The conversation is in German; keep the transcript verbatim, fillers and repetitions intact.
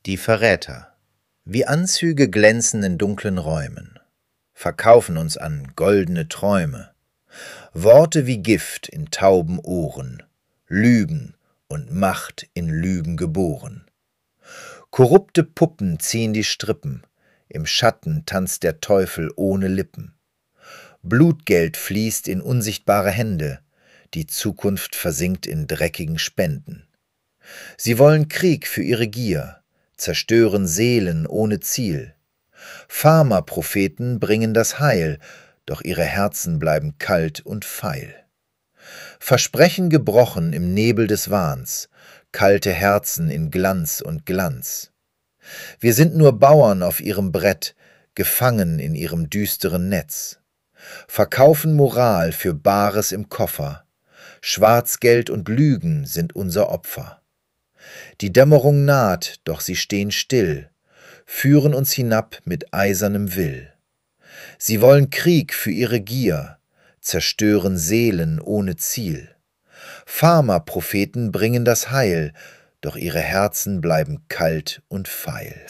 Die Verräter. Wie Anzüge glänzen in dunklen Räumen, verkaufen uns an goldene Träume. Worte wie Gift in tauben Ohren, Lügen und Macht in Lügen geboren. Korrupte Puppen ziehen die Strippen, im Schatten tanzt der Teufel ohne Lippen. Blutgeld fließt in unsichtbare Hände, die Zukunft versinkt in dreckigen Spenden. Sie wollen Krieg für ihre Gier, zerstören Seelen ohne Ziel. Pharmapropheten bringen das Heil, doch ihre Herzen bleiben kalt und feil. Versprechen gebrochen im Nebel des Wahns, kalte Herzen in Glanz und Glanz. Wir sind nur Bauern auf ihrem Brett, gefangen in ihrem düsteren Netz. Verkaufen Moral für Bares im Koffer, Schwarzgeld und Lügen sind unser Opfer. Die Dämmerung naht, doch sie stehen still, führen uns hinab mit eisernem Will. Sie wollen Krieg für ihre Gier, zerstören Seelen ohne Ziel. Pharmapropheten bringen das Heil, doch ihre Herzen bleiben kalt und feil.